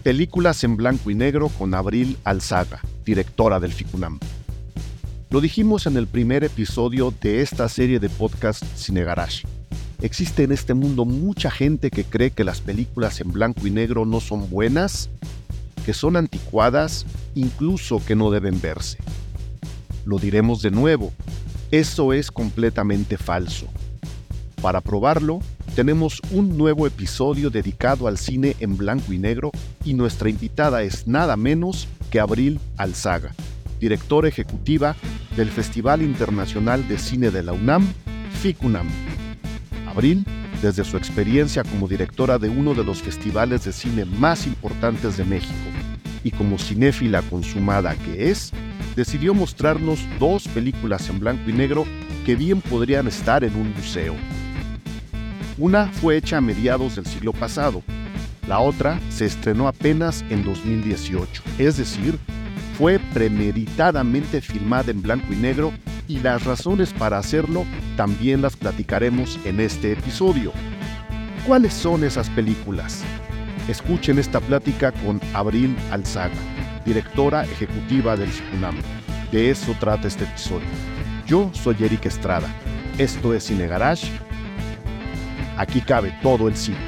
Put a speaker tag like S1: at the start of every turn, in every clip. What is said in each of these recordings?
S1: Películas en blanco y negro con Abril Alzaga, directora del FICUNAM. Lo dijimos en el primer episodio de esta serie de podcast Cine Garage. Existe en este mundo mucha gente que cree que las películas en blanco y negro no son buenas, que son anticuadas, incluso que no deben verse. Lo diremos de nuevo, eso es completamente falso. Para probarlo, tenemos un nuevo episodio dedicado al cine en blanco y negro y nuestra invitada es nada menos que Abril Alzaga, directora ejecutiva del Festival Internacional de Cine de la UNAM, FICUNAM. Abril, desde su experiencia como directora de uno de los festivales de cine más importantes de México y como cinéfila consumada que es, decidió mostrarnos dos películas en blanco y negro que bien podrían estar en un museo. Una fue hecha a mediados del siglo pasado, la otra se estrenó apenas en 2018, es decir, fue premeditadamente filmada en blanco y negro y las razones para hacerlo también las platicaremos en este episodio. ¿Cuáles son esas películas? Escuchen esta plática con Abril Alzaga, directora ejecutiva del FICUNAM. De eso trata este episodio. Yo soy Eric Estrada. Esto es Cine Garage. Aquí cabe todo el cine.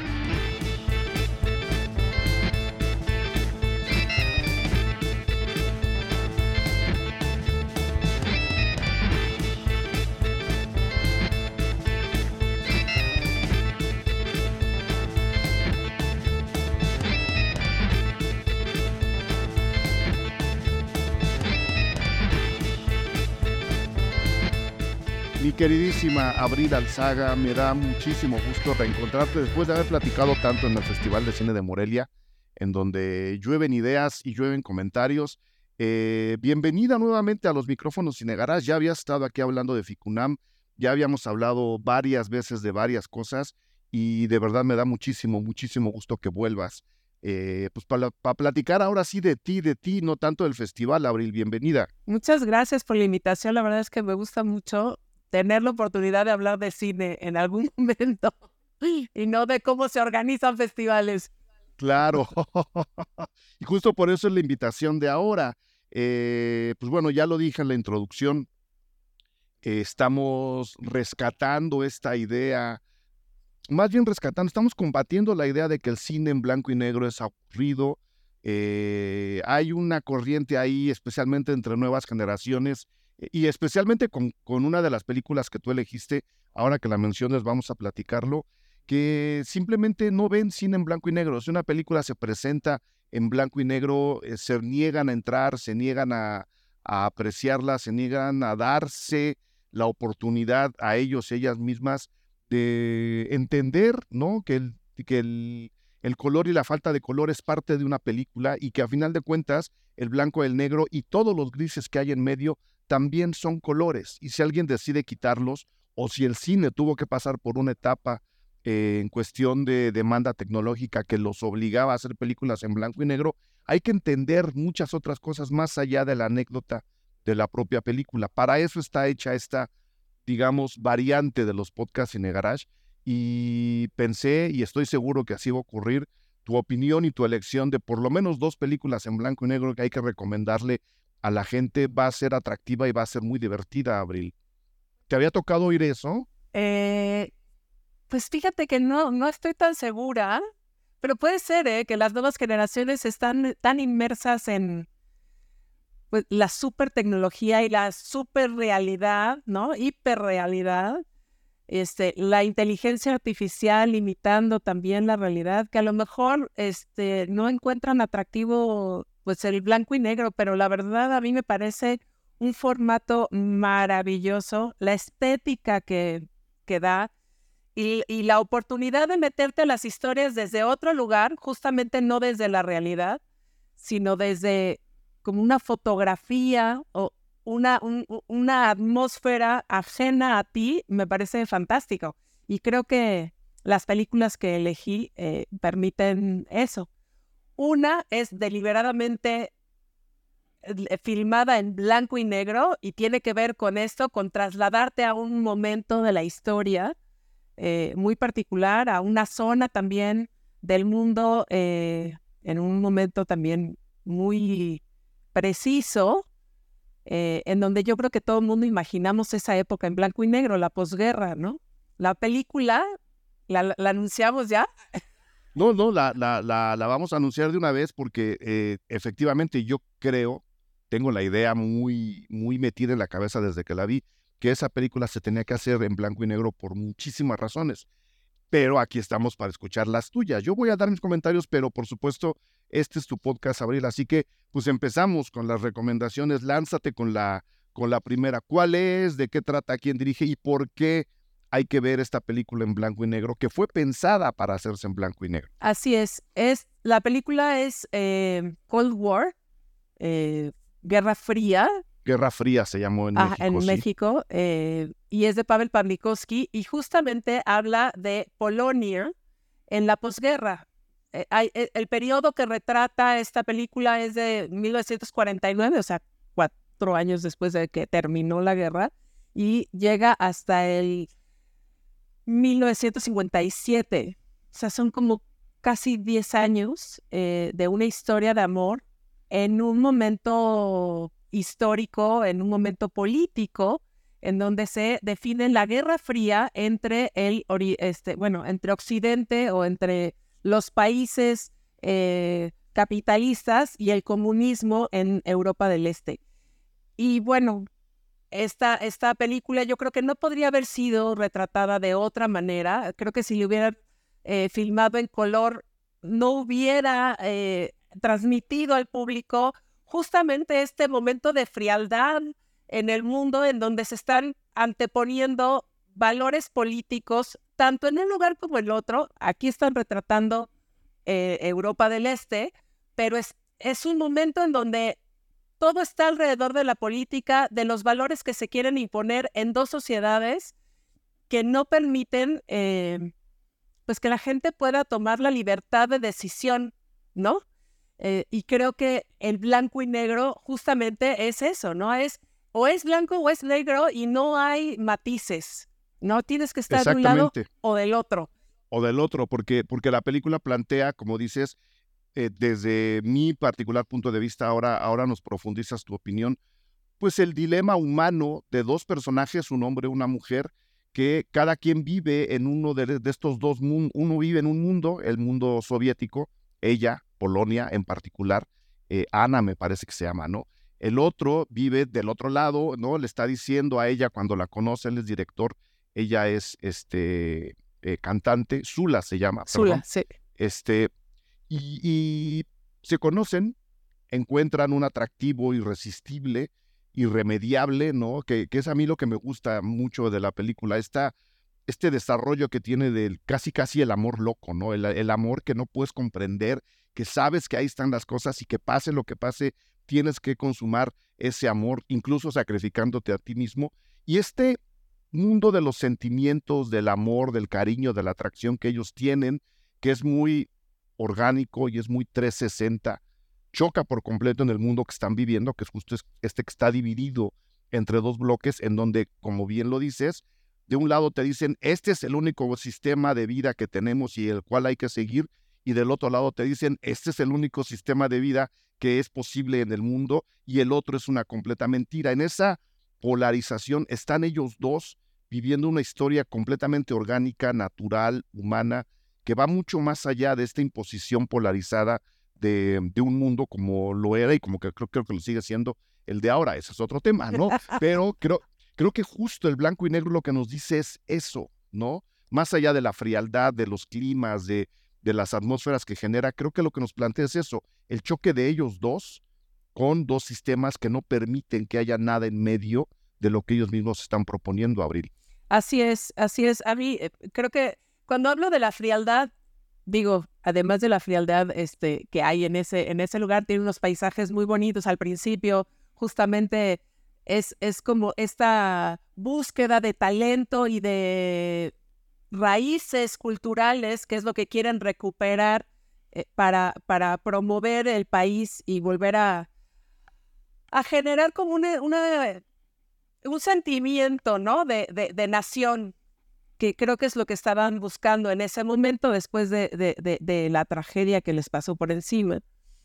S1: Mi queridísima Abril Alzaga, me da muchísimo gusto reencontrarte después de haber platicado tanto en el Festival de Cine de Morelia, en donde llueven ideas y llueven comentarios. Bienvenida nuevamente a los micrófonos Cine Garage. Ya habías estado aquí hablando de FICUNAM, ya habíamos hablado varias veces de varias cosas y de verdad me da muchísimo gusto que vuelvas. Pues para platicar ahora sí de ti, no tanto del festival. Abril, bienvenida.
S2: Muchas gracias por la invitación, la verdad es que me gusta mucho tener la oportunidad de hablar de cine en algún momento y no de cómo se organizan festivales.
S1: Claro, y justo por eso es la invitación de ahora. Pues bueno, ya lo dije en la introducción, estamos rescatando esta idea, más bien rescatando, estamos combatiendo la idea de que el cine en blanco y negro es aburrido. Hay una corriente ahí, especialmente entre nuevas generaciones, y especialmente con una de las películas que tú elegiste, ahora que la mencionas vamos a platicarlo, que simplemente no ven cine en blanco y negro. Si una película se presenta en blanco y negro, se niegan a entrar, se niegan a apreciarla, se niegan a darse la oportunidad a ellos, ellas mismas, de entender, ¿no? que el color y la falta de color es parte de una película y que a final de cuentas el blanco, el negro y todos los grises que hay en medio también son colores, y si alguien decide quitarlos, o si el cine tuvo que pasar por una etapa en cuestión de demanda tecnológica que los obligaba a hacer películas en blanco y negro, hay que entender muchas otras cosas más allá de la anécdota de la propia película. Para eso está hecha esta, digamos, variante de los podcasts Cine Garage, y pensé, y estoy seguro que así va a ocurrir, tu opinión y tu elección de por lo menos dos películas en blanco y negro que hay que recomendarle a la gente va a ser atractiva y va a ser muy divertida, Abril. ¿Te había tocado oír eso?
S2: Pues fíjate que no estoy tan segura, pero puede ser que las nuevas generaciones están tan inmersas en pues, la super tecnología y la super realidad, ¿no? Hiperrealidad, la inteligencia artificial imitando también la realidad, que a lo mejor no encuentran atractivo pues el blanco y negro, pero la verdad a mí me parece un formato maravilloso, la estética que da y la oportunidad de meterte a las historias desde otro lugar, justamente no desde la realidad, sino desde como una fotografía o una atmósfera ajena a ti, me parece fantástico. Y creo que las películas que elegí permiten eso. Una es deliberadamente filmada en blanco y negro y tiene que ver con esto, con trasladarte a un momento de la historia muy particular, a una zona también del mundo en un momento también muy preciso, en donde yo creo que todo el mundo imaginamos esa época en blanco y negro, la posguerra, ¿no? La película, ¿la anunciamos ya?
S1: No, la vamos a anunciar de una vez porque efectivamente yo creo, tengo la idea muy, muy metida en la cabeza desde que la vi, que esa película se tenía que hacer en blanco y negro por muchísimas razones. Pero aquí estamos para escuchar las tuyas. Yo voy a dar mis comentarios, pero por supuesto, este es tu podcast, Abril, así que pues empezamos con las recomendaciones. Lánzate con la primera. ¿Cuál es? ¿De qué trata? ¿Quién dirige? ¿Y por qué hay que ver esta película en blanco y negro, que fue pensada para hacerse en blanco y negro?
S2: Así es. La película es Cold War, Guerra Fría.
S1: Guerra Fría se llamó en México,
S2: en
S1: sí.
S2: México, y es de Pavel Pawlikowski, y justamente habla de Polonia en la posguerra. El periodo que retrata esta película es de 1949, o sea, 4 años después de que terminó la guerra, y llega hasta el 1957. O sea, son como casi 10 años de una historia de amor en un momento histórico, en un momento político, en donde se define la Guerra Fría entre entre Occidente o entre los países capitalistas y el comunismo en Europa del Este. Y bueno, esta película yo creo que no podría haber sido retratada de otra manera. Creo que si le hubieran filmado en color, no hubiera transmitido al público justamente este momento de frialdad en el mundo en donde se están anteponiendo valores políticos, tanto en un lugar como en el otro. Aquí están retratando Europa del Este, pero es un momento en donde todo está alrededor de la política, de los valores que se quieren imponer en dos sociedades que no permiten pues que la gente pueda tomar la libertad de decisión, ¿no? Y creo que el blanco y negro justamente es eso, ¿no? O es blanco o es negro y no hay matices, ¿no? Tienes que estar de un lado o del otro.
S1: O del otro, porque la película plantea, como dices, desde mi particular punto de vista, ahora nos profundizas tu opinión, pues el dilema humano de dos personajes, un hombre y una mujer, que cada quien vive en uno de estos dos mundos. Uno vive en un mundo, el mundo soviético, ella, Polonia en particular, Ana me parece que se llama, ¿no? El otro vive del otro lado, ¿no? Le está diciendo a ella cuando la conoce, él es director, ella es cantante, Zula se llama,
S2: Zula,
S1: perdón.
S2: Sí.
S1: Y se conocen, encuentran un atractivo irresistible, irremediable, ¿no? Que es a mí lo que me gusta mucho de la película, este desarrollo que tiene del casi el amor loco, ¿no? El amor que no puedes comprender, que sabes que ahí están las cosas y que pase lo que pase, tienes que consumar ese amor, incluso sacrificándote a ti mismo. Y este mundo de los sentimientos, del amor, del cariño, de la atracción que ellos tienen, que es muy orgánico y es muy 360, choca por completo en el mundo que están viviendo, que es justo que está dividido entre dos bloques, en donde, como bien lo dices, de un lado te dicen, este es el único sistema de vida que tenemos y el cual hay que seguir, y del otro lado te dicen, este es el único sistema de vida que es posible en el mundo, y el otro es una completa mentira. En esa polarización están ellos dos viviendo una historia completamente orgánica, natural, humana, que va mucho más allá de esta imposición polarizada de un mundo como lo era y como que creo que lo sigue siendo el de ahora. Ese es otro tema, ¿no? Pero creo que justo el blanco y negro lo que nos dice es eso, ¿no? Más allá de la frialdad, de los climas, de las atmósferas que genera, creo que lo que nos plantea es eso, el choque de ellos dos con dos sistemas que no permiten que haya nada en medio de lo que ellos mismos están proponiendo, Abril.
S2: Así es. A mí creo que cuando hablo de la frialdad, digo, además de la frialdad que hay en ese lugar, tiene unos paisajes muy bonitos al principio, justamente es como esta búsqueda de talento y de raíces culturales, que es lo que quieren recuperar para promover el país y volver a generar como un sentimiento, ¿no? de nación. que creo que es lo que estaban buscando en ese momento después de la tragedia que les pasó por encima.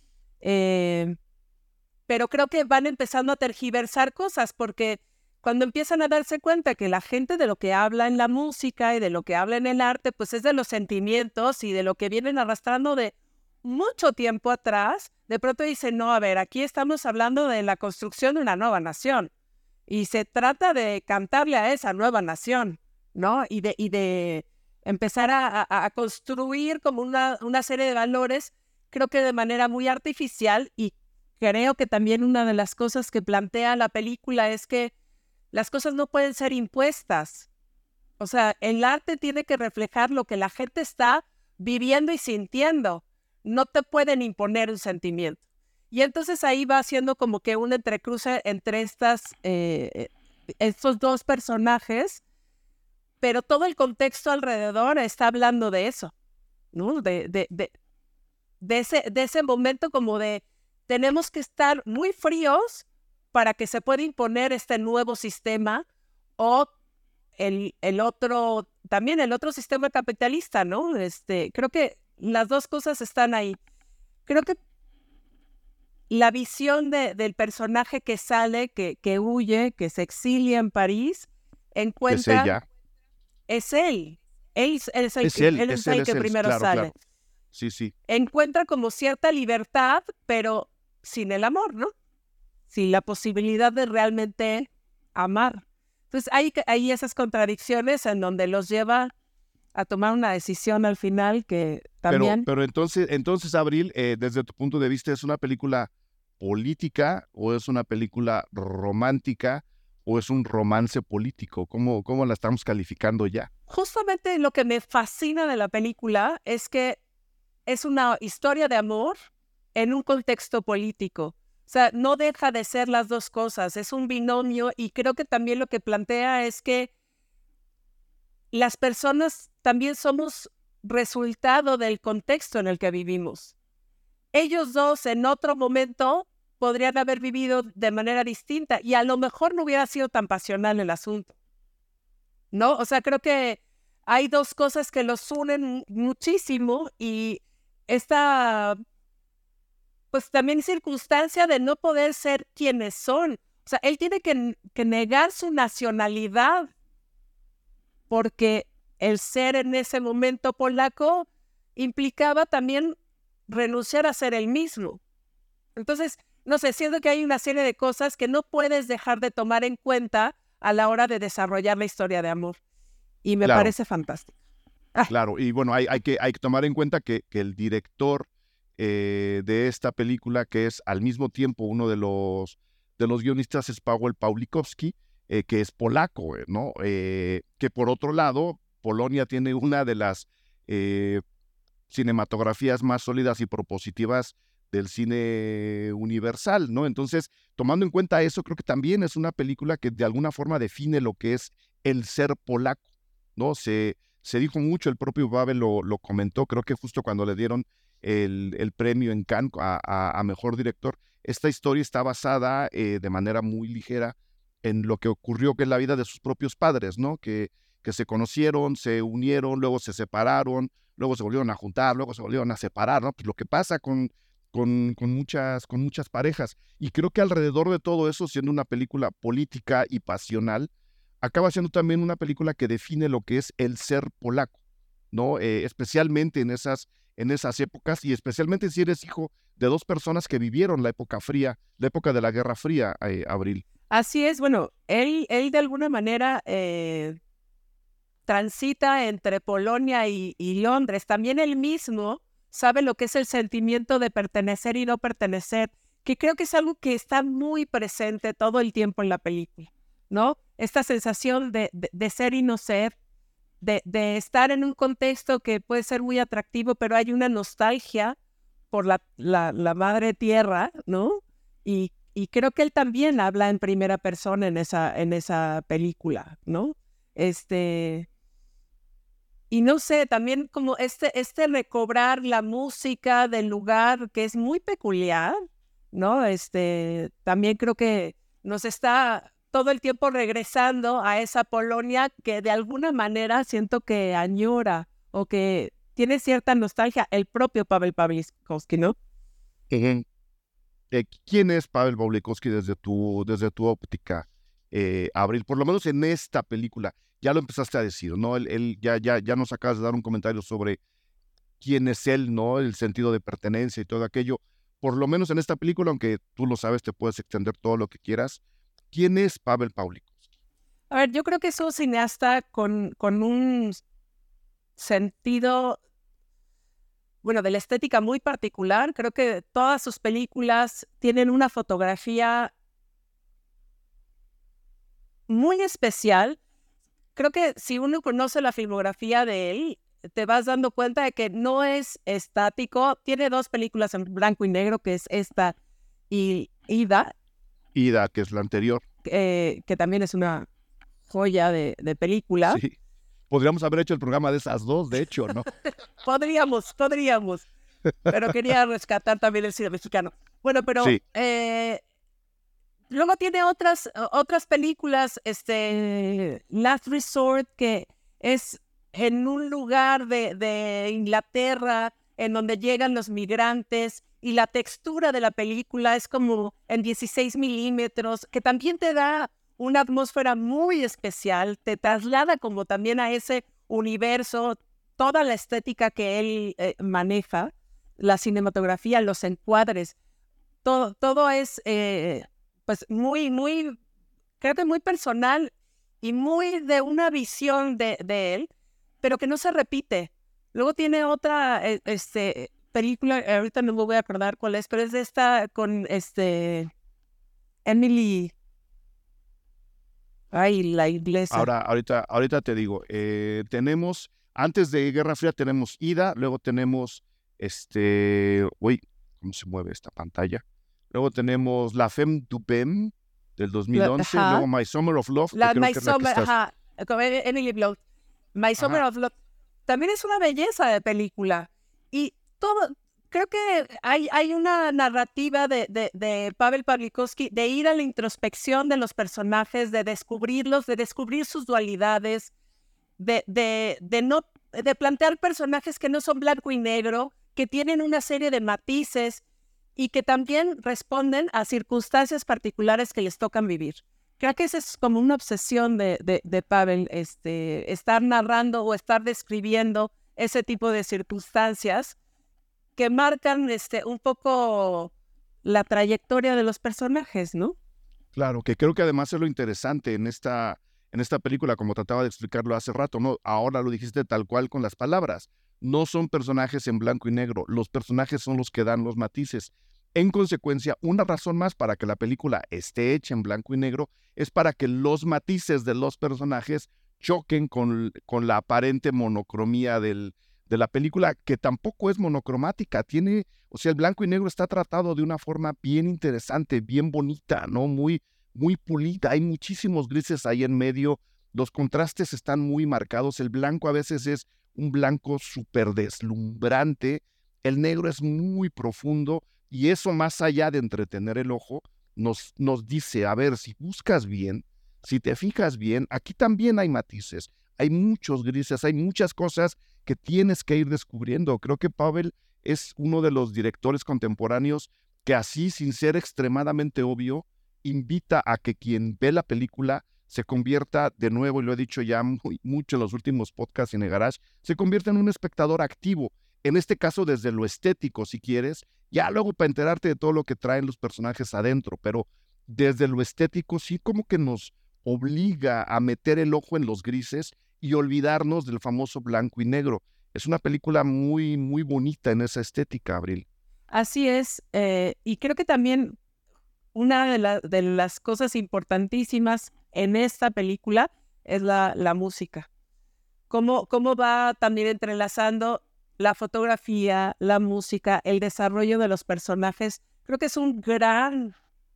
S2: Pero creo que van empezando a tergiversar cosas porque cuando empiezan a darse cuenta que la gente de lo que habla en la música y de lo que habla en el arte, pues es de los sentimientos y de lo que vienen arrastrando de mucho tiempo atrás, de pronto dicen, no, a ver, aquí estamos hablando de la construcción de una nueva nación y se trata de cantarle a esa nueva nación, ¿no? Y de empezar a construir como una serie de valores, creo que de manera muy artificial, y creo que también una de las cosas que plantea la película es que las cosas no pueden ser impuestas. O sea, el arte tiene que reflejar lo que la gente está viviendo y sintiendo. No te pueden imponer un sentimiento. Y entonces ahí va haciendo como que un entrecruce entre estos dos personajes, pero todo el contexto alrededor está hablando de eso, ¿no? De ese momento como de tenemos que estar muy fríos para que se pueda imponer este nuevo sistema o el otro sistema capitalista, ¿no? Creo que las dos cosas están ahí. Creo que la visión del personaje que sale, que huye, que se exilia en París, encuentra...
S1: Es ella.
S2: Es él. Él es
S1: Es él,
S2: el que primero
S1: claro,
S2: sale.
S1: claro. Sí, sí.
S2: Encuentra como cierta libertad, pero sin el amor, ¿no? Sin la posibilidad de realmente amar. Entonces hay esas contradicciones en donde los lleva a tomar una decisión al final que también...
S1: Pero entonces Abril, desde tu punto de vista, ¿es una película política o es una película romántica o es un romance político? ¿Cómo la estamos calificando ya?
S2: Justamente lo que me fascina de la película es que es una historia de amor en un contexto político. O sea, no deja de ser las dos cosas, es un binomio, y creo que también lo que plantea es que las personas también somos resultado del contexto en el que vivimos. Ellos dos en otro momento podrían haber vivido de manera distinta y a lo mejor no hubiera sido tan pasional el asunto, ¿no? O sea, creo que hay dos cosas que los unen muchísimo, y esta, pues también circunstancia de no poder ser quienes son. O sea, él tiene que negar su nacionalidad porque el ser en ese momento polaco implicaba también renunciar a ser el mismo. Entonces, no sé, siento que hay una serie de cosas que no puedes dejar de tomar en cuenta a la hora de desarrollar la historia de amor. Y me
S1: Claro,
S2: parece fantástico.
S1: claro. Y bueno, hay que tomar en cuenta que el director de esta película, que es al mismo tiempo uno de los guionistas, es Paweł Pawlikowski, que es polaco, ¿no? Que por otro lado, Polonia tiene una de las cinematografías más sólidas y propositivas del cine universal, ¿no? Entonces, tomando en cuenta eso, creo que también es una película que de alguna forma define lo que es el ser polaco, ¿no? Se dijo mucho, el propio Babel lo comentó, creo que justo cuando le dieron el premio en Cannes a Mejor Director. Esta historia está basada de manera muy ligera en lo que ocurrió, que es la vida de sus propios padres, ¿no? Que se conocieron, se unieron, luego se separaron, luego se volvieron a juntar, luego se volvieron a separar, ¿no? Pues lo que pasa con muchas parejas. Y creo que alrededor de todo eso, siendo una película política y pasional, acaba siendo también una película que define lo que es el ser polaco, ¿no? Especialmente en esas épocas, y especialmente si eres hijo de dos personas que vivieron la época fría, la época de la Guerra Fría, Abril.
S2: Así es, bueno, él de alguna manera transita entre Polonia y Londres. También él mismo sabe lo que es el sentimiento de pertenecer y no pertenecer, que creo que es algo que está muy presente todo el tiempo en la película, ¿no? Esta sensación de ser y no ser, de estar en un contexto que puede ser muy atractivo, pero hay una nostalgia por la madre tierra, ¿no? Y creo que él también habla en primera persona en esa película, ¿no? Y no sé, también como este recobrar la música del lugar que es muy peculiar, ¿no? También creo que nos está todo el tiempo regresando a esa Polonia que de alguna manera siento que añora o que tiene cierta nostalgia el propio Paweł Pawlikowski, ¿no?
S1: Ujú. ¿Quién es Paweł Pawlikowski desde tu óptica, Abril? Por lo menos en esta película, ya lo empezaste a decir, ¿no? Ya nos acabas de dar un comentario sobre quién es él, ¿no? El sentido de pertenencia y todo aquello. Por lo menos en esta película, aunque tú lo sabes, te puedes extender todo lo que quieras. ¿Quién es Paweł Pawlikowski?
S2: A ver, yo creo que es un cineasta con un sentido, bueno, de la estética muy particular. Creo que todas sus películas tienen una fotografía muy especial. Creo que si uno conoce la filmografía de él, te vas dando cuenta de que no es estático. Tiene 2 películas en blanco y negro, que es esta y Ida,
S1: Ida, que es la anterior.
S2: que también es una joya de película.
S1: Sí. Podríamos haber hecho el programa de esas 2, de hecho, ¿no?
S2: Podríamos, pero quería rescatar también el cine mexicano. Bueno, pero
S1: Sí.
S2: luego tiene otras películas, Last Resort, que es en un lugar de Inglaterra en donde llegan los migrantes y la textura de la película es como en 16 milímetros, que también te da una atmósfera muy especial, te traslada como también a ese universo, toda la estética que él maneja, la cinematografía, los encuadres, todo es pues muy, creo que muy personal y muy de una visión de él, pero que no se repite. Luego tiene otra película, ahorita no me voy a acordar cuál es, pero es de esta con Emily, la inglesa.
S1: Ahorita te digo, tenemos, antes de Guerra Fría tenemos Ida, luego tenemos, uy, ¿cómo se mueve esta pantalla? Luego tenemos La Femme du Bain del 2011, luego My Summer of Love, que creo
S2: My
S1: que es la que
S2: Summer,
S1: estás...
S2: con Emily Blunt. My Summer of Love. También es una belleza de película. Y todo, creo que hay una narrativa de Paweł Pawlikowski de ir a la introspección de los personajes, de descubrirlos, de descubrir sus dualidades, de plantear personajes que no son blanco y negro, que tienen una serie de matices y que también responden a circunstancias particulares que les tocan vivir. Creo que esa es como una obsesión de Paweł, estar narrando o estar describiendo ese tipo de circunstancias que marcan un poco la trayectoria de los personajes, ¿no?
S1: Claro, que creo que además es lo interesante en esta película, como trataba de explicarlo hace rato, ¿no? Ahora lo dijiste tal cual con las palabras. No son personajes en blanco y negro, los personajes son los que dan los matices. En consecuencia, una razón más para que la película esté hecha en blanco y negro es para que los matices de los personajes choquen con la aparente monocromía de la película, que tampoco es monocromática. O sea, el blanco y negro está tratado de una forma bien interesante, bien bonita, ¿no? Muy, muy pulida. Hay muchísimos grises ahí en medio. Los contrastes están muy marcados. El blanco a veces es un blanco súper deslumbrante. El negro es muy profundo. Y eso, más allá de entretener el ojo, nos dice, a ver, si buscas bien, si te fijas bien, aquí también hay matices, hay muchos grises, hay muchas cosas que tienes que ir descubriendo. Creo que Paweł es uno de los directores contemporáneos que así, sin ser extremadamente obvio, invita a que quien ve la película se convierta, de nuevo, y lo he dicho ya mucho en los últimos podcasts en el Garage, se convierta en un espectador activo, en este caso desde lo estético, si quieres, ya luego para enterarte de todo lo que traen los personajes adentro, pero desde lo estético sí como que nos obliga a meter el ojo en los grises y olvidarnos del famoso blanco y negro. Es una película muy, muy bonita en esa estética, Abril.
S2: Así es, y creo que también una de las cosas importantísimas en esta película es la música. Cómo va también entrelazando la fotografía, la música, el desarrollo de los personajes. Creo que es un gran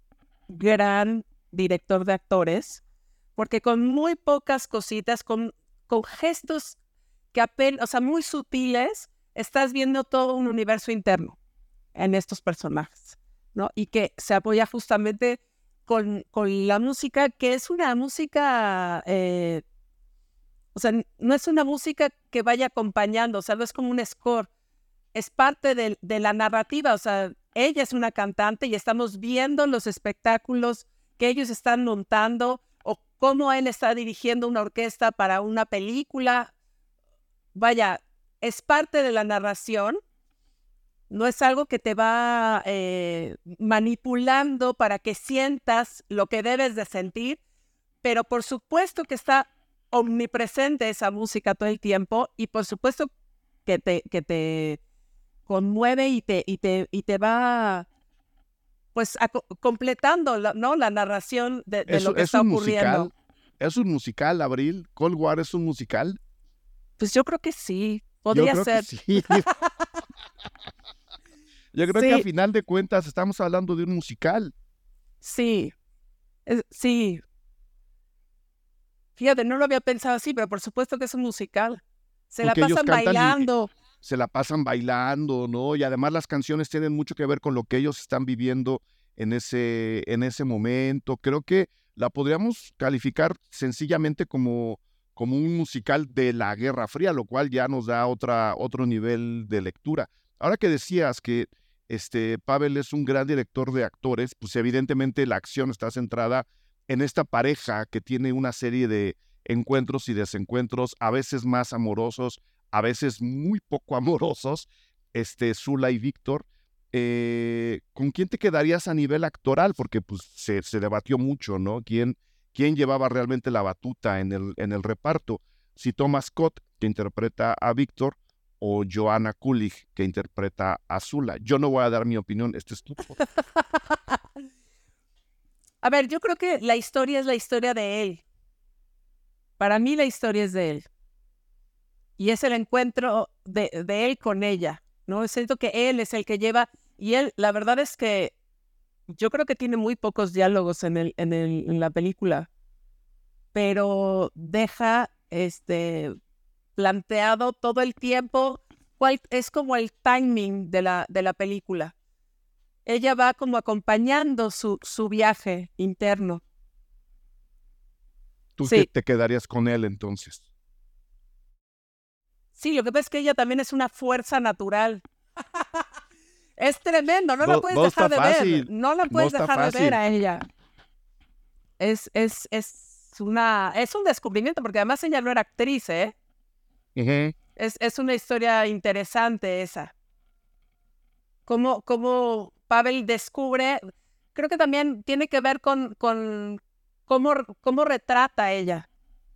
S2: director de actores, porque con muy pocas cositas, con gestos que apenas, o sea, muy sutiles, estás viendo todo un universo interno en estos personajes, ¿no? Y que se apoya justamente con la música, que es una música, o sea, no es una música que vaya acompañando, o sea, no es como un score, es parte de la narrativa, o sea, ella es una cantante y estamos viendo los espectáculos que ellos están montando o cómo él está dirigiendo una orquesta para una película. Vaya, es parte de la narración, no es algo que te va manipulando para que sientas lo que debes de sentir, pero por supuesto que está omnipresente esa música todo el tiempo y por supuesto que te conmueve y te va pues completando ¿no? La narración de lo que
S1: Es
S2: está
S1: un
S2: ocurriendo.
S1: musical. Es un musical, Abril. Cold War es un musical.
S2: Pues yo creo que sí,
S1: Yo
S2: podría
S1: creo que
S2: ser.
S1: sí. Yo creo que a
S2: Sí,
S1: final de cuentas estamos hablando de un musical.
S2: sí, sí. Fíjate, no lo había pensado así, pero por supuesto que es un musical. Se la
S1: Porque ellos
S2: pasan
S1: cantan y
S2: bailando.
S1: se la pasan bailando, ¿no? Y además las canciones tienen mucho que ver con lo que ellos están viviendo en ese momento. Creo que la podríamos calificar sencillamente como un musical de la Guerra Fría, lo cual ya nos da otro nivel de lectura. Ahora que decías que Pavel es un gran director de actores, pues evidentemente la acción está centrada en esta pareja que tiene una serie de encuentros y desencuentros, a veces más amorosos, a veces muy poco amorosos, Zula y Víctor. ¿Con quién te quedarías a nivel actoral? Porque pues se debatió mucho, ¿no? ¿Quién llevaba realmente la batuta en el reparto? Si Thomas Scott, que interpreta a Víctor, o Joanna Kulig, que interpreta a Zula. Yo no voy a dar mi opinión, este es tu podcast.
S2: A ver, yo creo que la historia es la historia de él. Para mí la historia es de él. Y es el encuentro de él con ella, ¿no? Siento que él es el que lleva, y él, la verdad es que yo creo que tiene muy pocos diálogos en la película, pero deja planteado todo el tiempo cuál es como el timing de la película. Ella va como acompañando su viaje interno.
S1: ¿Tú qué
S2: Sí,
S1: te quedarías con él entonces?
S2: sí, lo que pasa es que ella también es una fuerza natural. Es tremendo, no la puedes
S1: No está
S2: dejar de ver,
S1: fácil,
S2: no la
S1: no
S2: puedes
S1: está
S2: dejar de ver
S1: fácil.
S2: a ella. Es un descubrimiento, porque además ella no era actriz, ¿eh?
S1: Uh-huh.
S2: Es una historia interesante esa. Cómo Pavel descubre, creo que también tiene que ver con cómo retrata a ella.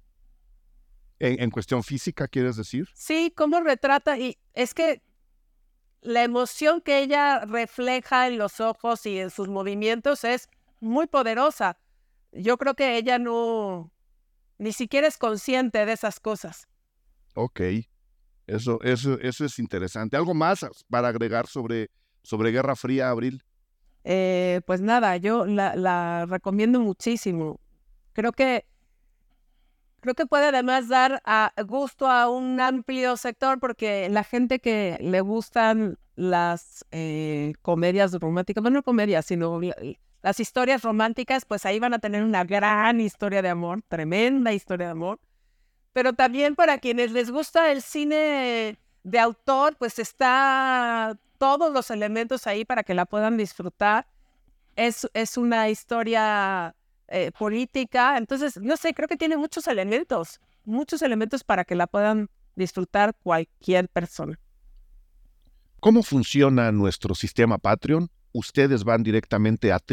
S1: En cuestión física, ¿quieres decir?
S2: Sí, cómo retrata, y es que la emoción que ella refleja en los ojos y en sus movimientos es muy poderosa. Yo creo que ella ni siquiera es consciente de esas cosas.
S1: Ok, eso es interesante. ¿Algo más para agregar sobre Guerra Fría, Abril?
S2: Pues nada, yo la recomiendo muchísimo. Creo que puede además dar gusto a un amplio sector, porque la gente que le gustan las comedias románticas, bueno, no comedias, sino las historias románticas, pues ahí van a tener una gran historia de amor, tremenda historia de amor. Pero también para quienes les gusta el cine de autor, pues está todos los elementos ahí para que la puedan disfrutar. Es una historia política, entonces, no sé, creo que tiene muchos elementos para que la puedan disfrutar cualquier persona.
S1: ¿Cómo funciona nuestro sistema Patreon? Ustedes van directamente a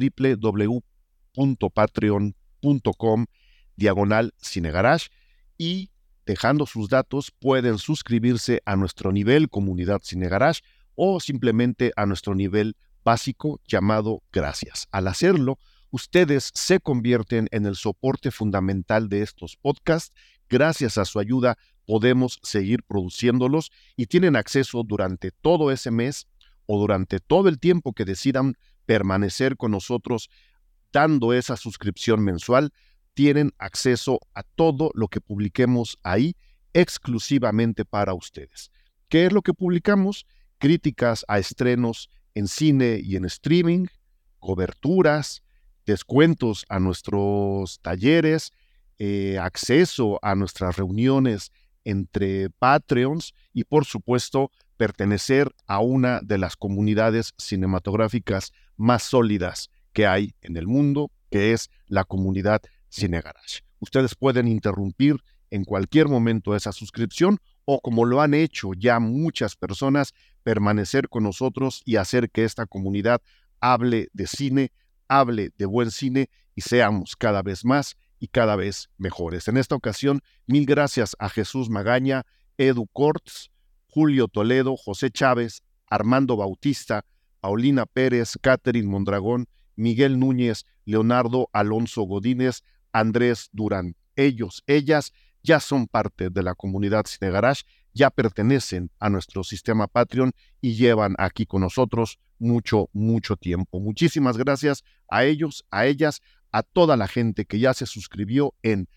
S1: www.patreon.com/cinegarage y dejando sus datos pueden suscribirse a nuestro nivel Comunidad Cinegarage o simplemente a nuestro nivel básico llamado Gracias. Al hacerlo, ustedes se convierten en el soporte fundamental de estos podcasts. Gracias a su ayuda podemos seguir produciéndolos y tienen acceso durante todo ese mes o durante todo el tiempo que decidan permanecer con nosotros dando esa suscripción mensual, tienen acceso a todo lo que publiquemos ahí exclusivamente para ustedes. ¿Qué es lo que publicamos? Críticas a estrenos en cine y en streaming, coberturas, descuentos a nuestros talleres, acceso a nuestras reuniones entre Patreons y, por supuesto, pertenecer a una de las comunidades cinematográficas más sólidas que hay en el mundo, que es la comunidad Cine Garage. Ustedes pueden interrumpir en cualquier momento esa suscripción o, como lo han hecho ya muchas personas, permanecer con nosotros y hacer que esta comunidad hable de cine, hable de buen cine y seamos cada vez más y cada vez mejores. En esta ocasión, mil gracias a Jesús Magaña, Edu Cortz, Julio Toledo, José Chávez, Armando Bautista, Paulina Pérez, Catherine Mondragón, Miguel Núñez, Leonardo Alonso Godínez, Andrés Durán. Ellos, ellas ya son parte de la comunidad Cine Garage, ya pertenecen a nuestro sistema Patreon y llevan aquí con nosotros mucho, mucho tiempo. Muchísimas gracias a ellos, a ellas, a toda la gente que ya se suscribió en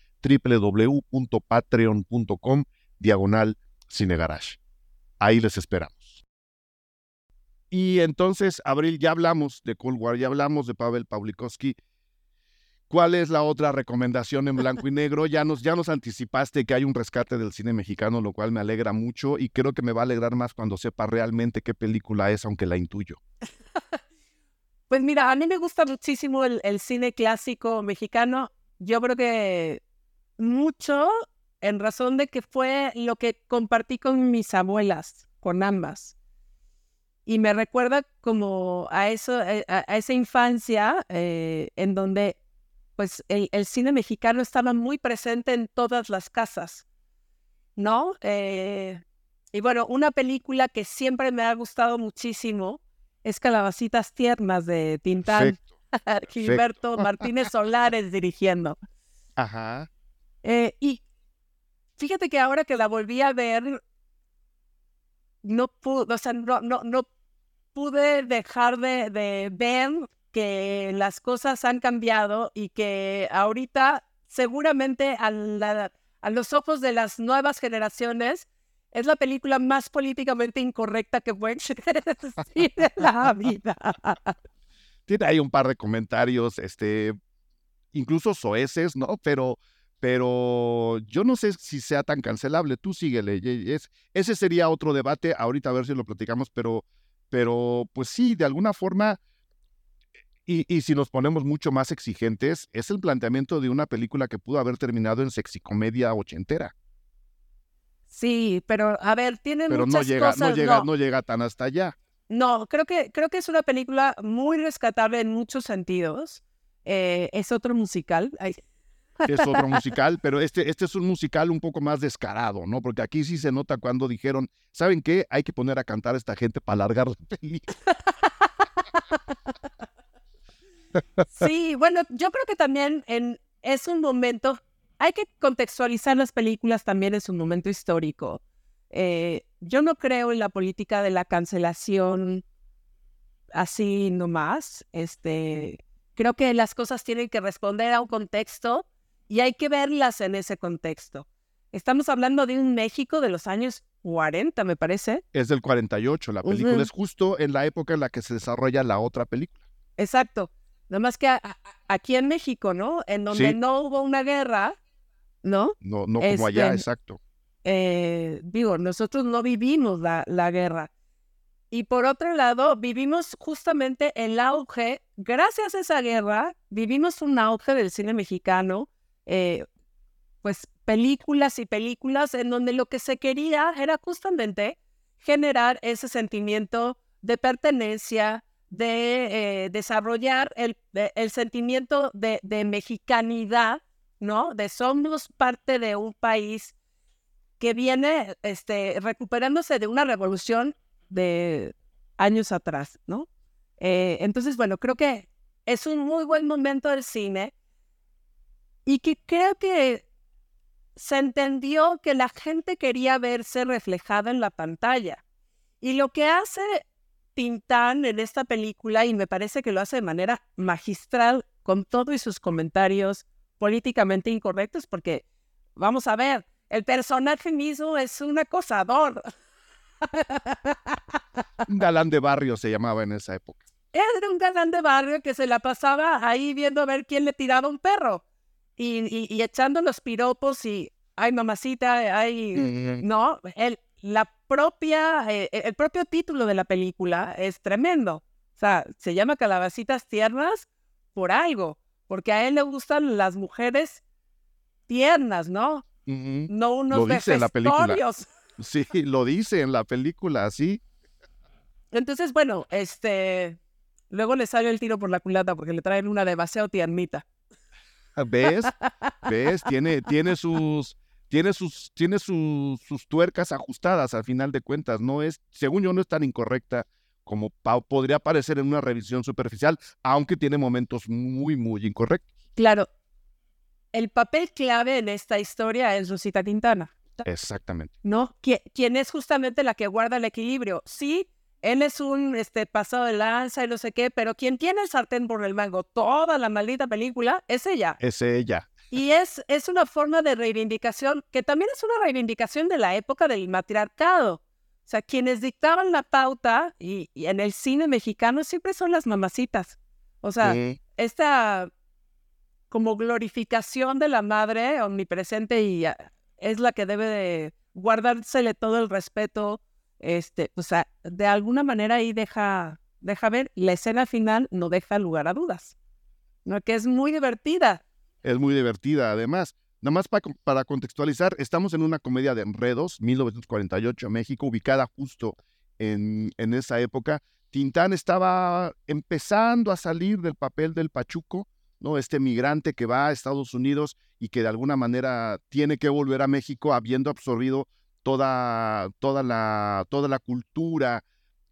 S1: www.patreon.com/Cinegarage. Ahí les esperamos. Y entonces, Abril, ya hablamos de Cold War, ya hablamos de Pavel Pawlikowski. ¿Cuál es la otra recomendación en blanco y negro? Ya nos anticipaste que hay un rescate del cine mexicano, lo cual me alegra mucho y creo que me va a alegrar más cuando sepa realmente qué película es, aunque la intuyo.
S2: Pues mira, a mí me gusta muchísimo el cine clásico mexicano. Yo creo que mucho en razón de que fue lo que compartí con mis abuelas, con ambas. Y me recuerda como a esa infancia en donde pues el cine mexicano estaba muy presente en todas las casas, ¿no? Y bueno, una película que siempre me ha gustado muchísimo es Calabacitas Tiernas de Tintán.
S1: Perfecto.
S2: Gilberto Martínez Solares dirigiendo.
S1: Ajá.
S2: Y fíjate que ahora que la volví a ver, no pude dejar de ver que las cosas han cambiado y que ahorita seguramente a los ojos de las nuevas generaciones es la película más políticamente incorrecta que puede existir en la vida.
S1: Tiene ahí un par de comentarios, incluso soeces, ¿no? Pero yo no sé si sea tan cancelable. Tú síguele. Ese sería otro debate. Ahorita a ver si lo platicamos, pero pues sí, de alguna forma, y si nos ponemos mucho más exigentes, es el planteamiento de una película que pudo haber terminado en sexicomedia ochentera.
S2: Sí, pero a ver, tiene
S1: pero
S2: muchas cosas.
S1: No llega tan hasta allá.
S2: No, creo que es una película muy rescatable en muchos sentidos. Es otro musical. Ay.
S1: Es otro musical, pero este es un musical un poco más descarado, ¿no? Porque aquí sí se nota cuando dijeron, ¿saben qué? Hay que poner a cantar a esta gente para alargar la película.
S2: Sí, bueno, yo creo que también es un momento, hay que contextualizar las películas también en su momento histórico. Yo no creo en la política de la cancelación así nomás. Creo que las cosas tienen que responder a un contexto y hay que verlas en ese contexto. Estamos hablando de un México de los años 40, me parece.
S1: Es del 48, la película es justo en la época en la que se desarrolla la otra película.
S2: Exacto. Nada más que aquí en México, ¿no? En donde no hubo una guerra, ¿no?
S1: No como allá, exacto.
S2: Nosotros no vivimos la guerra. Y por otro lado, vivimos justamente el auge, gracias a esa guerra, vivimos un auge del cine mexicano, pues películas y películas en donde lo que se quería era justamente generar ese sentimiento de pertenencia, de desarrollar el sentimiento de mexicanidad, ¿no? De somos parte de un país que viene recuperándose de una revolución de años atrás, ¿no? Entonces, bueno, creo que es un muy buen momento del cine y que creo que se entendió que la gente quería verse reflejada en la pantalla. Y lo que hace Tintán en esta película, y me parece que lo hace de manera magistral, con todo y sus comentarios políticamente incorrectos, porque, vamos a ver, el personaje mismo es un acosador.
S1: Un galán de barrio se llamaba en esa época.
S2: Era un galán de barrio que se la pasaba ahí viendo a ver quién le tiraba un perro y echando los piropos y, ay, mamacita, ay, no, el propio título de la película es tremendo. O sea, se llama Calabacitas Tiernas por algo, porque a él le gustan las mujeres tiernas, ¿no? No
S1: Lo
S2: unos
S1: dice en la película.
S2: vejestorios.
S1: Sí, lo dice en la película, sí.
S2: Entonces, bueno, luego le sale el tiro por la culata porque le traen una demasiado tiernita.
S1: ¿Ves? ¿Ves? Tiene sus tuercas ajustadas al final de cuentas. No es, según yo, no es tan incorrecta como podría parecer en una revisión superficial, aunque tiene momentos muy, muy incorrectos.
S2: Claro, el papel clave en esta historia es Rosita Quintana,
S1: Exactamente.
S2: ¿no? Quien es justamente la que guarda el equilibrio. Sí, él es un pasado de lanza y no sé qué, pero quien tiene el sartén por el mango toda la maldita película es ella.
S1: Es ella.
S2: Y es una forma de reivindicación, que también es una reivindicación de la época del matriarcado. O sea, quienes dictaban la pauta y en el cine mexicano siempre son las mamacitas. O sea, esta como glorificación de la madre omnipresente y es la que debe de guardársele todo el respeto. O sea, de alguna manera ahí deja ver, la escena final no deja lugar a dudas, ¿no? Que es muy divertida.
S1: Es muy divertida, además. Nada más para contextualizar, estamos en una comedia de enredos, 1948, México, ubicada justo en esa época. Tintán estaba empezando a salir del papel del pachuco, ¿no? Este migrante que va a Estados Unidos y que de alguna manera tiene que volver a México habiendo absorbido toda la cultura